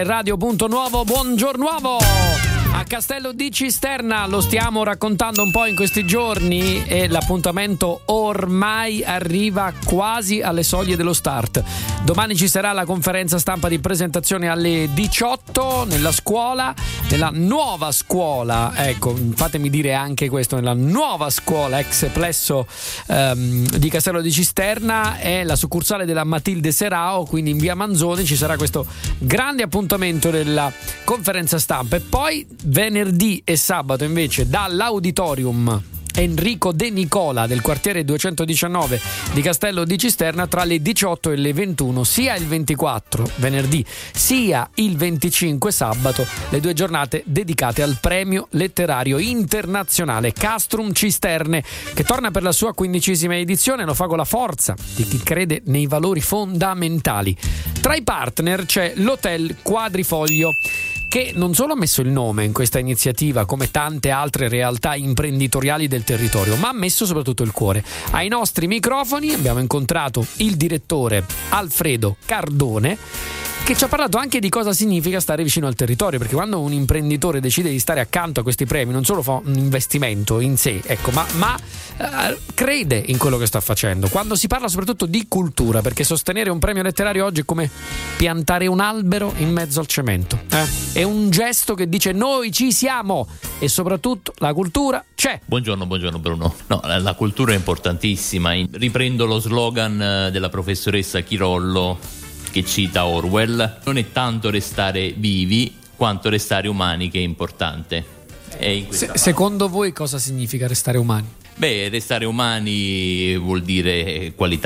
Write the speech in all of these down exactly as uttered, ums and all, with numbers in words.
Radio Punto Nuovo, buongiorno nuovo! A Castello di Cisterna lo stiamo raccontando un po' in questi giorni e l'appuntamento ormai arriva quasi alle soglie dello start. Domani ci sarà la conferenza stampa di presentazione alle diciotto nella scuola, nella nuova scuola, ecco, fatemi dire anche questo, nella nuova scuola ex plesso ehm, di Castello di Cisterna, è la succursale della Matilde Serao, quindi in via Manzoni ci sarà questo grande appuntamento della conferenza stampa. E poi venerdì e sabato invece dall'auditorium Enrico De Nicola del quartiere duecentodiciannove di Castello di Cisterna tra le diciotto e le ventuno, sia il ventiquattro venerdì sia il venticinque sabato, le due giornate dedicate al premio letterario internazionale Castrum Cisterne, che torna per la sua quindicesima edizione. Lo fa con la forza di chi crede nei valori fondamentali. Tra i partner c'è l'Hotel Quadrifoglio, che non solo ha messo il nome in questa iniziativa come tante altre realtà imprenditoriali del territorio, ma ha messo soprattutto il cuore. Ai nostri microfoni abbiamo incontrato il direttore Alfredo Cardone, che ci ha parlato anche di cosa significa stare vicino al territorio, perché quando un imprenditore decide di stare accanto a questi premi non solo fa un investimento in sé, ecco, ma, ma eh, crede in quello che sta facendo. Quando si parla soprattutto di cultura, perché sostenere un premio letterario oggi è come piantare un albero in mezzo al cemento, eh? È un gesto che dice noi ci siamo e soprattutto la cultura c'è. Buongiorno, buongiorno Bruno. No, la cultura è importantissima. Riprendo lo slogan della professoressa Chirollo che cita Orwell: non è tanto restare vivi quanto restare umani che è importante. E in Se, secondo voi cosa significa restare umani? Beh, restare umani vuol dire qualità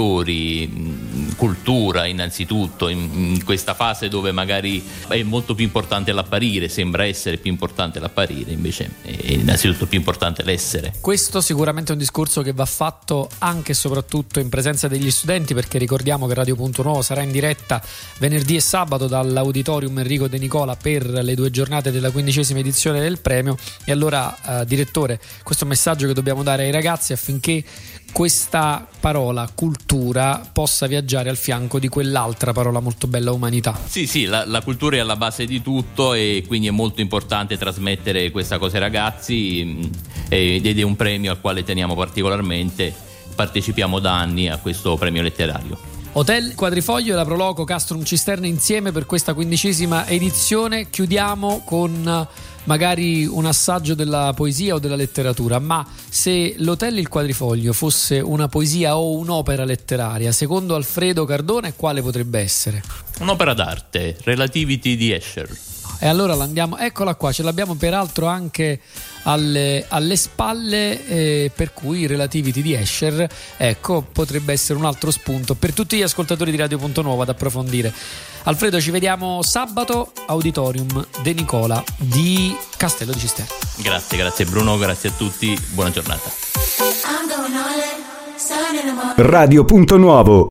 interiori, cultura innanzitutto, in, in questa fase dove magari è molto più importante l'apparire, sembra essere più importante l'apparire, invece è innanzitutto più importante l'essere. Questo sicuramente è un discorso che va fatto anche e soprattutto in presenza degli studenti, perché ricordiamo che Radio Punto Nuovo sarà in diretta venerdì e sabato dall'auditorium Enrico De Nicola per le due giornate della quindicesima edizione del premio. E allora, eh, direttore, questo è un messaggio che dobbiamo dare ai ragazzi affinché questa parola cultura possa viaggiare al fianco di quell'altra parola molto bella, umanità. Sì, sì, la, la cultura è alla base di tutto e quindi è molto importante trasmettere questa cosa ai ragazzi, ed è un premio al quale teniamo particolarmente. Partecipiamo da anni a questo premio letterario. Hotel Quadrifoglio e la Proloco Castrum Cisterne insieme per questa quindicesima edizione. Chiudiamo con magari un assaggio della poesia o della letteratura, ma se l'Hotel Il Quadrifoglio fosse una poesia o un'opera letteraria, secondo Alfredo Cardone quale potrebbe essere? Un'opera d'arte, Relativity di Escher. E allora l'andiamo, eccola qua, ce l'abbiamo peraltro anche alle, alle spalle, eh, per cui Relativity di Escher, ecco, potrebbe essere un altro spunto per tutti gli ascoltatori di Radio Punto Nuovo ad approfondire. Alfredo, ci vediamo sabato, Auditorium De Nicola di Castello di Cisterna. Grazie, grazie Bruno, grazie a tutti, buona giornata. Radio Punto Nuovo.